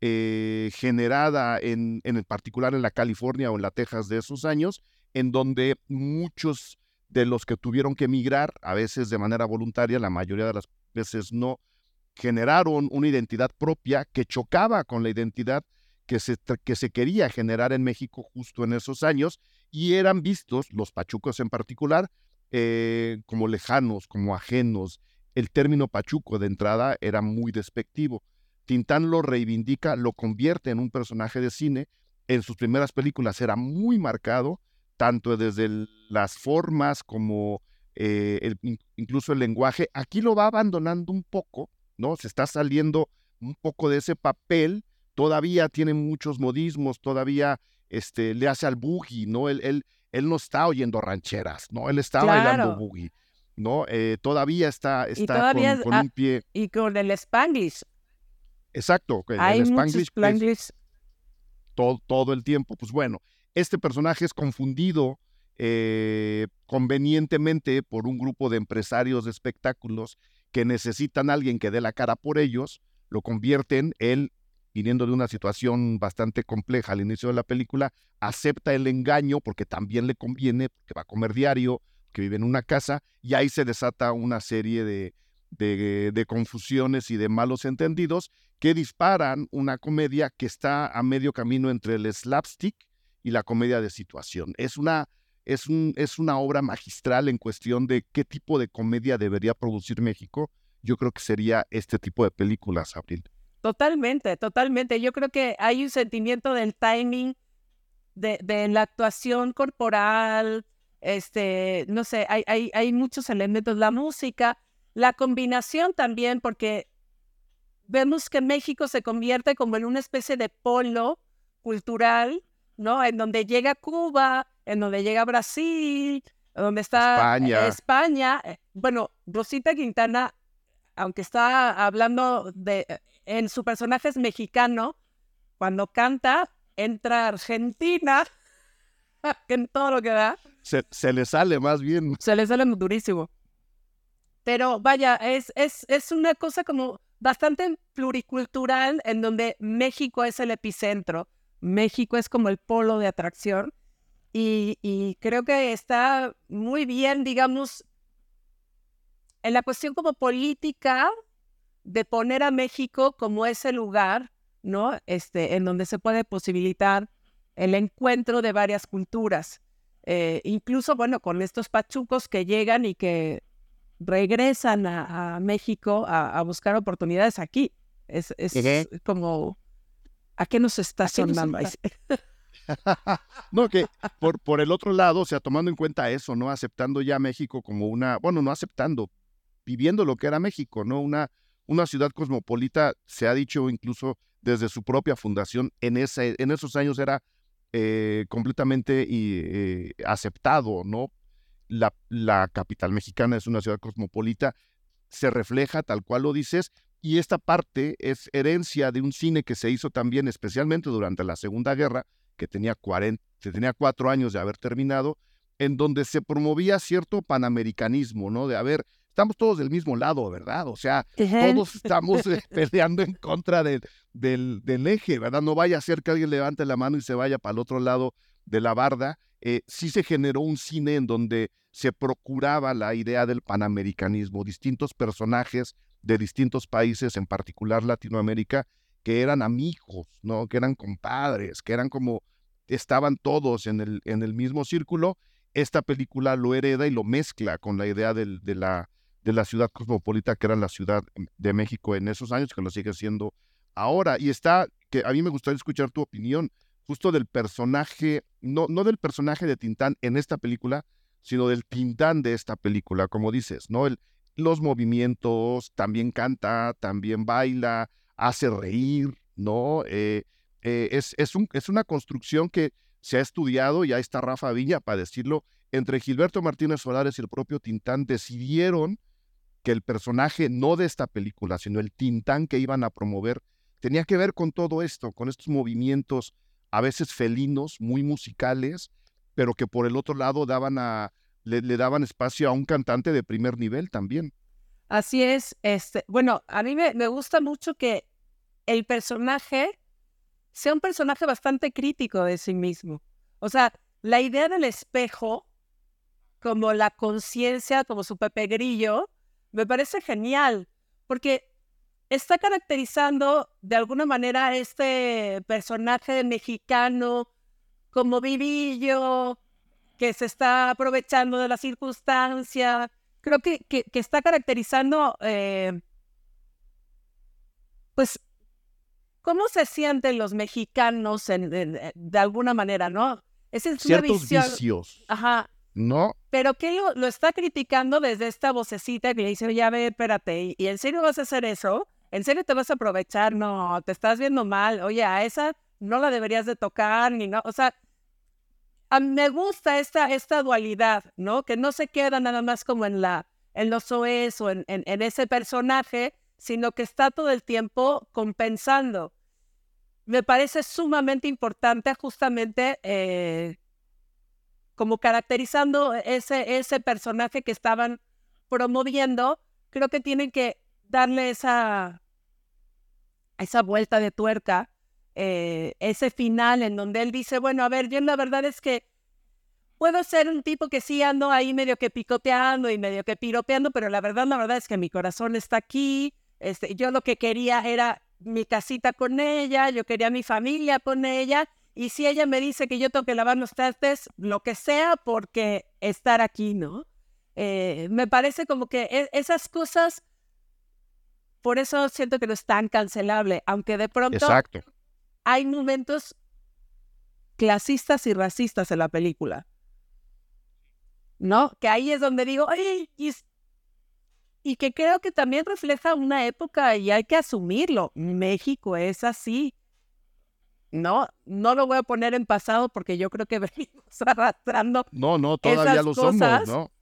S1: generada en particular en la California o en la Texas de esos años, en donde muchos de los que tuvieron que emigrar, a veces de manera voluntaria, la mayoría de las veces no, generaron una identidad propia que chocaba con la identidad que se quería generar en México justo en esos años, y eran vistos, los pachucos en particular, como lejanos, como ajenos. El término pachuco de entrada era muy despectivo. Tintán lo reivindica, lo convierte en un personaje de cine. En sus primeras películas era muy marcado, tanto desde las formas como incluso el lenguaje. Aquí lo va abandonando un poco, ¿no? Se está saliendo un poco de ese papel, todavía tiene muchos modismos, todavía le hace al boogie, ¿no? Él no está oyendo rancheras, ¿no? Él está bailando boogie, ¿no? Todavía está
S2: todavía
S1: con un pie.
S2: Y con el Spanglish.
S1: Exacto,
S2: Hay
S1: el
S2: muchos
S1: Spanglish todo el tiempo. Pues bueno, este personaje es confundido convenientemente por un grupo de empresarios de espectáculos que necesitan a alguien que dé la cara por ellos. Lo convierten, él, viniendo de una situación bastante compleja al inicio de la película, acepta el engaño porque también le conviene, porque va a comer diario, que vive en una casa, y ahí se desata una serie de confusiones y de malos entendidos que disparan una comedia que está a medio camino entre el slapstick y la comedia de situación. Es una obra magistral en cuestión de qué tipo de comedia debería producir México. Yo creo que sería este tipo de películas, Abril.
S2: Totalmente, totalmente. Yo creo que hay un sentimiento del timing, de la actuación corporal, no sé, hay muchos elementos, la música, la combinación también, porque vemos que México se convierte como en una especie de polo cultural, ¿no? En donde llega Cuba, en donde llega Brasil, donde está España. Bueno, Rosita Quintana, aunque está hablando en su personaje es mexicano, cuando canta, entra Argentina, en todo lo que da.
S1: Se le sale más bien.
S2: Se le sale durísimo. Pero vaya, es una cosa como bastante pluricultural en donde México es el epicentro. México es como el polo de atracción y creo que está muy bien, digamos, en la cuestión como política de poner a México como ese lugar, ¿no? En donde se puede posibilitar el encuentro de varias culturas. Incluso, bueno, con estos pachucos que llegan y que regresan a México a buscar oportunidades aquí. Es como, ¿a qué nos está sonando?
S1: No, que por el otro lado, o sea, tomando en cuenta eso, ¿no? Aceptando ya México como no aceptando, viviendo lo que era México, ¿no? Una ciudad cosmopolita, se ha dicho incluso desde su propia fundación, en esos años era completamente aceptado, ¿no? La capital mexicana es una ciudad cosmopolita, se refleja tal cual lo dices, y esta parte es herencia de un cine que se hizo también especialmente durante la Segunda Guerra, que tenía 4 años de haber terminado, en donde se promovía cierto panamericanismo, ¿no? De, a ver, estamos todos del mismo lado, ¿verdad? O sea, todos estamos peleando en contra del eje, ¿verdad? No vaya a ser que alguien levante la mano y se vaya para el otro lado de la barda. Sí se generó un cine en donde se procuraba la idea del panamericanismo, distintos personajes de distintos países, en particular Latinoamérica, que eran amigos, ¿no? Que eran compadres, que eran como, estaban todos en el mismo círculo. Esta película lo hereda y lo mezcla con la idea de la ciudad cosmopolita que era la Ciudad de México en esos años, que lo sigue siendo ahora. Y que a mí me gustaría escuchar tu opinión justo del personaje, no del personaje de Tintán en esta película, sino del Tintán de esta película, como dices, ¿no? Los movimientos, también canta, también baila, hace reír, ¿no? Es una construcción que se ha estudiado, y ahí está Rafa Viña para decirlo, entre Gilberto Martínez Solares y el propio Tintán decidieron que el personaje, no de esta película, sino el Tintán que iban a promover, tenía que ver con todo esto, con estos movimientos a veces felinos, muy musicales, pero que por el otro lado le daban espacio a un cantante de primer nivel también.
S2: Así es. Bueno, a mí me gusta mucho que el personaje sea un personaje bastante crítico de sí mismo. O sea, la idea del espejo, como la conciencia, como su Pepe Grillo, me parece genial, porque está caracterizando de alguna manera a este personaje mexicano como vivillo, que se está aprovechando de la circunstancia. Creo que está caracterizando, pues, cómo se sienten los mexicanos de alguna manera, ¿no? Esa es una
S1: Ciertos
S2: visión.
S1: vicios,
S2: Ajá.
S1: ¿no?
S2: Pero que lo está criticando desde esta vocecita que le dice, oye, a ver, espérate, ¿y en serio vas a hacer eso? ¿En serio te vas a aprovechar? No, te estás viendo mal. Oye, a esa no la deberías de tocar, ni no. O sea, me gusta esta dualidad, ¿no? Que no se queda nada más como en los soes o en ese personaje, sino que está todo el tiempo compensando. Me parece sumamente importante justamente como caracterizando ese personaje que estaban promoviendo. Creo que tienen que darle esa vuelta de tuerca, ese final en donde él dice, bueno, a ver, yo la verdad es que puedo ser un tipo que sí ando ahí medio que picoteando y medio que piropeando, pero la verdad es que mi corazón está aquí. Yo lo que quería era mi casita con ella, yo quería mi familia con ella, y si ella me dice que yo tengo que lavar los trastes, lo que sea, porque estar aquí, ¿no? Me parece como que esas cosas, por eso siento que no es tan cancelable, aunque de pronto
S1: Exacto.
S2: hay momentos clasistas y racistas en la película, ¿no? Que ahí es donde digo, ay, y que creo que también refleja una época y hay que asumirlo. México es así. No lo voy a poner en pasado porque yo creo que venimos arrastrando
S1: No, todavía
S2: esas
S1: lo somos,
S2: cosas.
S1: ¿no?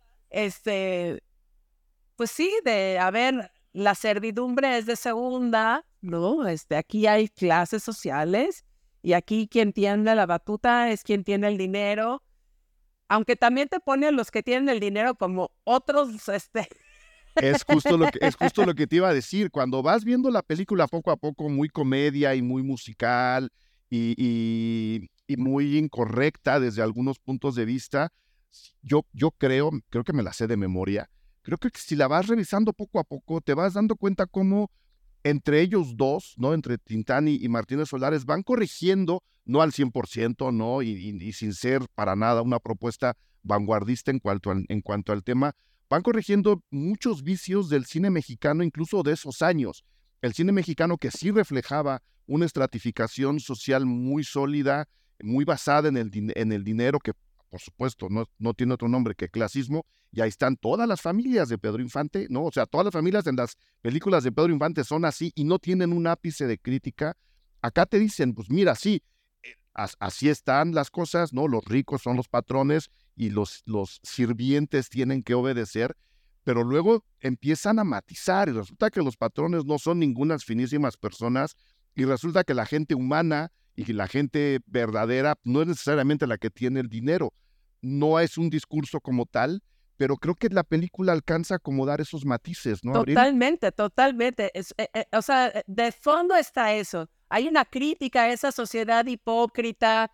S2: Pues sí, a ver, la servidumbre es de segunda, ¿no? Aquí hay clases sociales y aquí quien tiene la batuta es quien tiene el dinero, aunque también te ponen los que tienen el dinero como otros,
S1: Es justo lo que te iba a decir. Cuando vas viendo la película poco a poco, muy comedia y muy musical y muy incorrecta desde algunos puntos de vista, yo creo que me la sé de memoria. Creo que si la vas revisando poco a poco, te vas dando cuenta cómo entre ellos dos, ¿no? Entre Tintán y Martínez Solares, van corrigiendo, no al 100%, ¿no? Y sin ser para nada una propuesta vanguardista en cuanto al tema, van corrigiendo muchos vicios del cine mexicano, incluso de esos años. El cine mexicano que sí reflejaba una estratificación social muy sólida, muy basada en el dinero, que por supuesto no tiene otro nombre que clasismo, y ahí están todas las familias de Pedro Infante, ¿no? O sea, todas las familias en las películas de Pedro Infante son así y no tienen un ápice de crítica. Acá te dicen, pues mira, sí, así están las cosas, ¿no? Los ricos son los patrones y los sirvientes tienen que obedecer, pero luego empiezan a matizar y resulta que los patrones no son ningunas finísimas personas y resulta que la gente humana y que la gente verdadera no es necesariamente la que tiene el dinero. No es un discurso como tal, pero creo que la película alcanza a acomodar esos matices, ¿no, Abril?
S2: Totalmente, totalmente. O sea, de fondo está eso. Hay una crítica a esa sociedad hipócrita,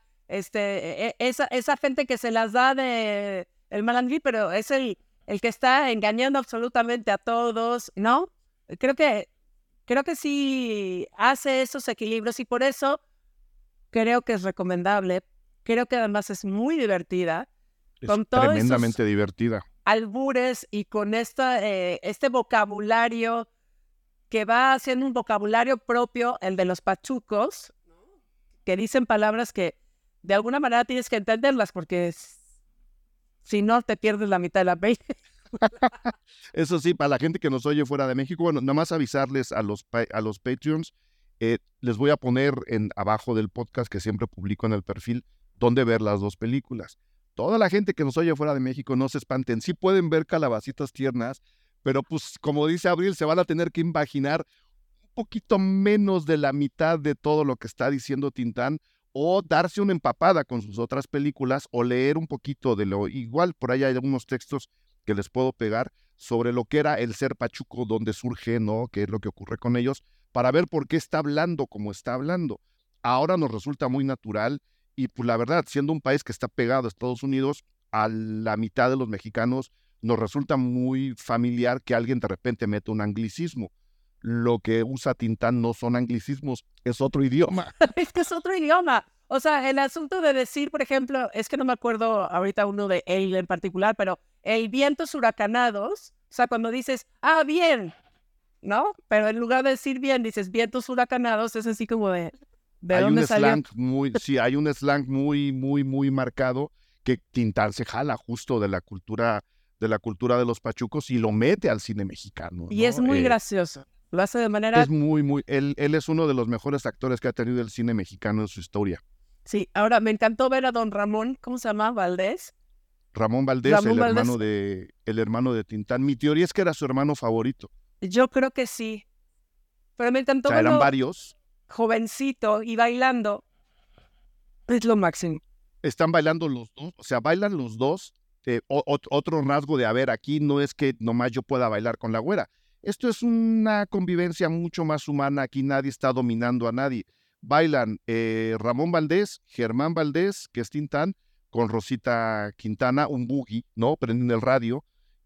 S2: esa gente que se las da de el malandrín, pero es el que está engañando absolutamente a todos, ¿no? Creo que sí hace esos equilibrios y por eso creo que es recomendable. Creo que además es muy divertida.
S1: Es
S2: Con todos
S1: tremendamente divertida.
S2: Albures y con este vocabulario que va haciendo un vocabulario propio, el de los pachucos, que dicen palabras que de alguna manera tienes que entenderlas porque si no te pierdes la mitad de la película.
S1: Eso sí, para la gente que nos oye fuera de México, bueno, nada más avisarles a los Patreons, les voy a poner abajo del podcast que siempre publico en el perfil, dónde ver las dos películas. Toda la gente que nos oye fuera de México, no se espanten, sí pueden ver Calabacitas Tiernas, pero pues como dice Abril, se van a tener que imaginar un poquito menos de la mitad de todo lo que está diciendo Tintán, o darse una empapada con sus otras películas, o leer un poquito de lo igual. Por ahí hay algunos textos que les puedo pegar sobre lo que era el ser pachuco, dónde surge, ¿no? Qué es lo que ocurre con ellos, para ver por qué está hablando como está hablando. Ahora nos resulta muy natural y pues la verdad, siendo un país que está pegado a Estados Unidos, a la mitad de los mexicanos nos resulta muy familiar que alguien de repente meta un anglicismo. Lo que usa Tintán no son anglicismos, es otro idioma.
S2: Es que es otro idioma. O sea, el asunto de decir, por ejemplo, es que no me acuerdo ahorita uno de él en particular, pero el vientos huracanados, o sea, cuando dices, bien, ¿no? Pero en lugar de decir bien, dices vientos huracanados, es así como de
S1: Hay
S2: dónde
S1: un
S2: salió.
S1: slang hay un slang muy marcado que Tintán se jala justo de la cultura de los pachucos y lo mete al cine mexicano,
S2: Y
S1: ¿no?
S2: es muy gracioso. Lo hace de manera...
S1: Es él es uno de los mejores actores que ha tenido el cine mexicano en su historia.
S2: Sí, ahora me encantó ver a don Ramón, ¿cómo se llama? ¿Valdés?
S1: Ramón Valdés,
S2: Ramón Valdés.
S1: el hermano de Tintán. Mi teoría es que era su hermano favorito.
S2: Yo creo que sí. Pero me
S1: O
S2: encantó
S1: sea, eran
S2: verlo
S1: varios.
S2: jovencito y bailando. Es lo máximo.
S1: Están bailando los dos, o sea, bailan los dos. Otro rasgo de, a ver, aquí no es que nomás yo pueda bailar con la güera. Esto es una convivencia mucho más humana, aquí nadie está dominando a nadie. Bailan Ramón Valdés, Germán Valdés, que es Tintán, con Rosita Quintana, un boogie, ¿no? Prenden el radio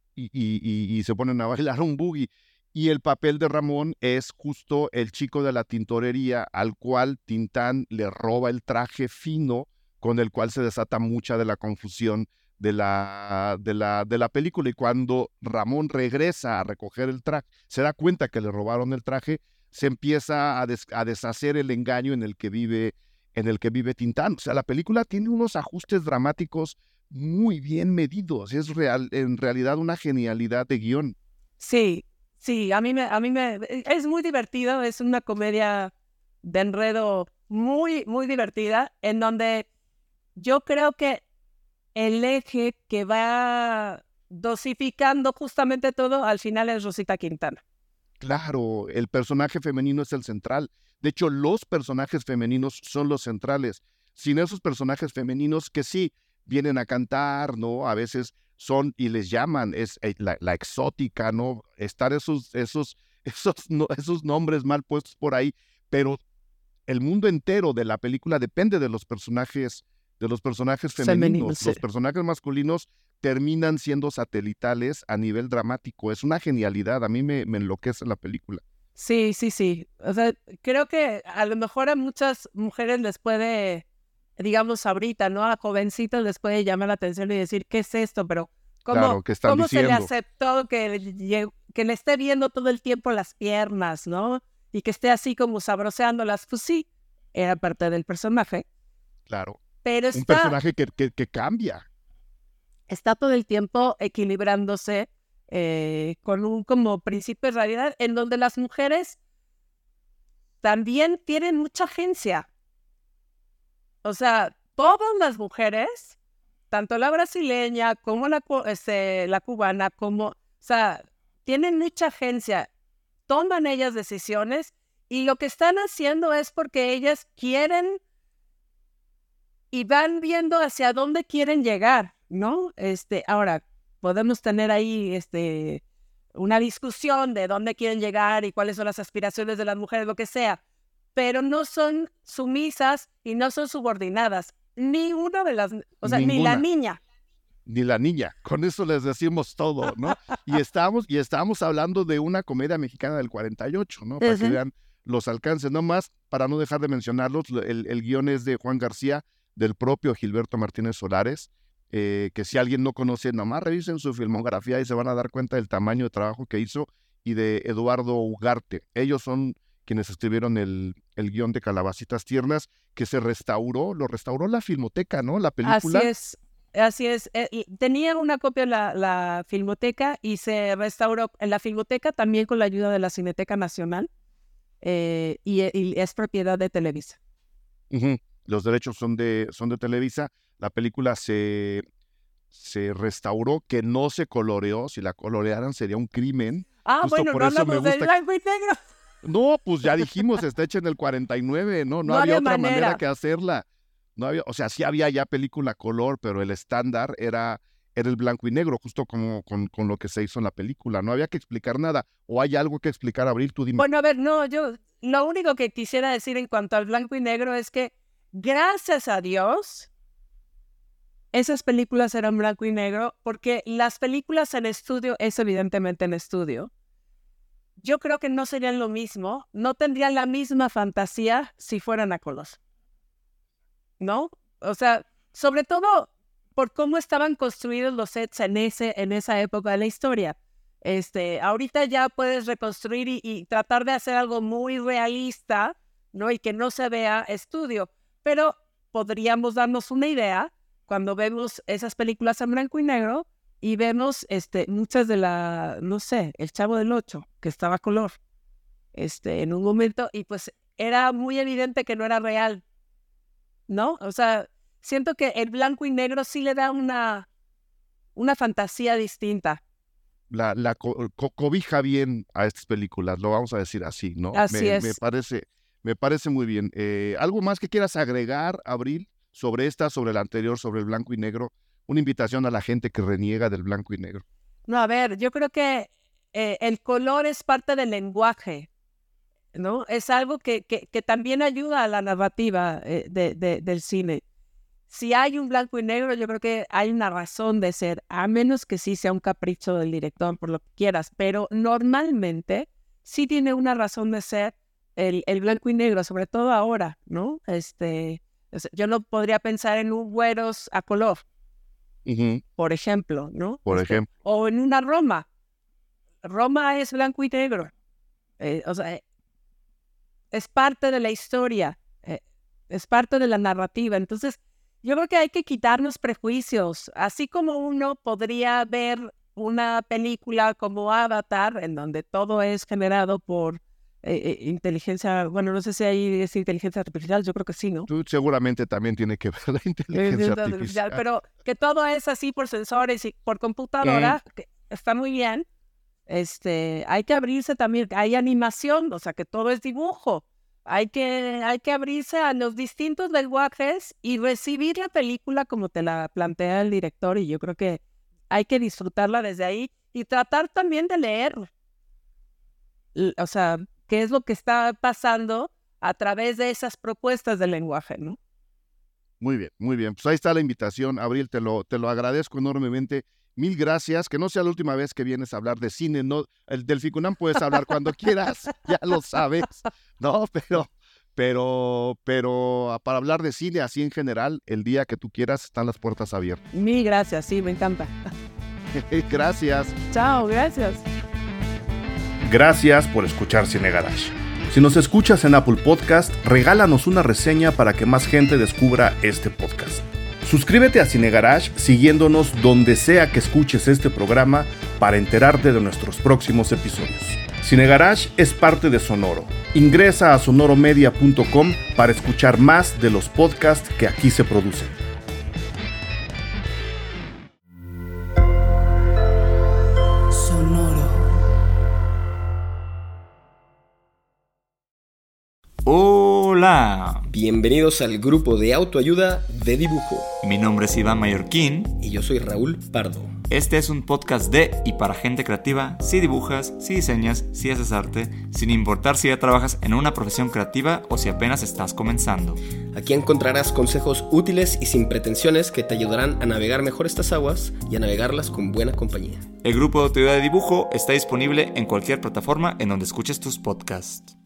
S1: y se ponen a bailar un boogie. Y el papel de Ramón es justo el chico de la tintorería al cual Tintán le roba el traje fino con el cual se desata mucha de la confusión de la película. Y cuando Ramón regresa a recoger el traje, se da cuenta que le robaron el traje, se empieza a deshacer el engaño en el que vive Tintán. O sea, la película tiene unos ajustes dramáticos muy bien medidos. Es en realidad una genialidad de guión.
S2: Sí, sí, a mí me es muy divertido, es una comedia de enredo muy, muy divertida, en donde yo creo que el eje que va dosificando justamente todo al final es Rosita Quintana.
S1: Claro, el personaje femenino es el central. De hecho, los personajes femeninos son los centrales. Sin esos personajes femeninos que sí vienen a cantar, ¿no? A veces son y les llaman, es la exótica, ¿no? Estar esos nombres mal puestos por ahí, pero el mundo entero de la película depende de los personajes femeninos.
S2: Sí.
S1: Los personajes masculinos terminan siendo satelitales a nivel dramático. Es una genialidad. A mí me enloquece la película.
S2: Sí, sí, sí. O sea, creo que a lo mejor a muchas mujeres les puede, digamos ahorita, ¿no? A jovencitos les puede llamar la atención y decir, ¿qué es esto? Pero
S1: Claro, ¿qué están
S2: ¿cómo se le
S1: diciendo?
S2: aceptó que le esté viendo todo el tiempo las piernas, ¿no? Y que esté así como sabroseándolas. Pues sí, era parte del personaje.
S1: Claro.
S2: pero
S1: un personaje que cambia.
S2: Está todo el tiempo equilibrándose con un como principio de realidad en donde las mujeres también tienen mucha agencia. O sea, todas las mujeres, tanto la brasileña como la cubana, o sea, tienen mucha agencia, toman ellas decisiones y lo que están haciendo es porque ellas quieren y van viendo hacia dónde quieren llegar, ¿no? Ahora, podemos tener ahí una discusión de dónde quieren llegar y cuáles son las aspiraciones de las mujeres, lo que sea, pero no son sumisas y no son subordinadas. Ni una de las, o sea,
S1: Ninguna.
S2: ni la niña.
S1: Ni la niña, con eso les decimos todo, ¿no? Y estábamos hablando de una comedia mexicana del 48, ¿no? Para que vean los alcances, no más, para no dejar de mencionarlos, el guión es de Juan García, del propio Gilberto Martínez Solares, que si alguien no conoce, nomás revisen su filmografía y se van a dar cuenta del tamaño de trabajo que hizo, y de Eduardo Ugarte. Ellos son quienes escribieron el guión de Calabacitas Tiernas, que lo restauró la Filmoteca, ¿no? La película.
S2: Así es. Tenía una copia la Filmoteca y se restauró en la Filmoteca también con la ayuda de la Cineteca Nacional y es propiedad de Televisa.
S1: Uh-huh. Los derechos son de Televisa. La película se restauró, que no se coloreó. Si la colorearan sería un crimen.
S2: Bueno, no hablamos de blanco y negro.
S1: No, pues ya dijimos, está hecha en el 49, ¿no? No había otra manera que hacerla. No había, o sea, sí había ya película color, pero el estándar era el blanco y negro, justo como con lo que se hizo en la película. No había que explicar nada. ¿O hay algo que explicar, Abril? Tú dime.
S2: Bueno, a ver, no, yo lo único que quisiera decir en cuanto al blanco y negro es que, gracias a Dios, esas películas eran blanco y negro, porque las películas en estudio es evidentemente en estudio. Yo creo que no serían lo mismo, no tendrían la misma fantasía si fueran a color, ¿no? O sea, sobre todo por cómo estaban construidos los sets en esa época de la historia. Ahorita ya puedes reconstruir y tratar de hacer algo muy realista, ¿no? Y que no se vea estudio, pero podríamos darnos una idea cuando vemos esas películas en blanco y negro y vemos muchas de no sé, El Chavo del Ocho, que estaba a color, en un momento, y pues era muy evidente que no era real, ¿no? O sea, siento que el blanco y negro sí le da una fantasía distinta.
S1: La cobija bien a estas películas, lo vamos a decir así, ¿no?
S2: Así es.
S1: Me parece muy bien. ¿Algo más que quieras agregar, Abril, sobre la anterior, sobre el blanco y negro? Una invitación a la gente que reniega del blanco y negro.
S2: No, a ver, yo creo que el color es parte del lenguaje, ¿no? Es algo que también ayuda a la narrativa del cine. Si hay un blanco y negro, yo creo que hay una razón de ser, a menos que sí sea un capricho del director, por lo que quieras, pero normalmente sí tiene una razón de ser el blanco y negro, sobre todo ahora, ¿no? Yo no podría pensar en un Güeros a color,
S1: uh-huh,
S2: por ejemplo, ¿no?
S1: Por ejemplo.
S2: O en una Roma. Roma es blanco y negro. O sea, es parte de la historia, es parte de la narrativa. Entonces, yo creo que hay que quitarnos prejuicios. Así como uno podría ver una película como Avatar, en donde todo es generado por inteligencia, bueno, no sé si ahí es inteligencia artificial, yo creo que sí, ¿no?
S1: Tú seguramente también tiene que ver la inteligencia artificial.
S2: Pero que todo es así por sensores y por computadora, que está muy bien. Hay que abrirse también, hay animación, o sea, que todo es dibujo. Hay que abrirse a los distintos lenguajes y recibir la película como te la plantea el director, y yo creo que hay que disfrutarla desde ahí y tratar también de leer, o sea, qué es lo que está pasando a través de esas propuestas del lenguaje, ¿no?
S1: Muy bien, muy bien. Pues ahí está la invitación, Abril, te lo agradezco enormemente. Mil gracias, que no sea la última vez que vienes a hablar de cine, ¿no? Del Ficunam puedes hablar cuando quieras, ya lo sabes, ¿no? Pero para hablar de cine así en general, el día que tú quieras, están las puertas abiertas.
S2: Mil gracias, sí, me encanta.
S1: Gracias.
S2: Chao, gracias.
S1: Gracias por escuchar Cine Garage. Si nos escuchas en Apple Podcast, regálanos una reseña para que más gente descubra este podcast. Suscríbete a Cine Garage siguiéndonos donde sea que escuches este programa para enterarte de nuestros próximos episodios. Cine Garage es parte de Sonoro. Ingresa a sonoromedia.com para escuchar más de los podcasts que aquí se producen.
S3: Hola,
S4: Bienvenidos al grupo de autoayuda de dibujo.
S3: mi nombre es Iván Mallorquín.
S4: Y yo soy Raúl Pardo.
S3: Este es un podcast de y para gente creativa. Si dibujas, si diseñas, si haces arte, sin importar si ya trabajas en una profesión creativa o si apenas estás comenzando.
S4: Aquí encontrarás consejos útiles y sin pretensiones que te ayudarán a navegar mejor estas aguas y a navegarlas con buena compañía.
S3: El grupo de autoayuda de dibujo está disponible en cualquier plataforma en donde escuches tus podcasts.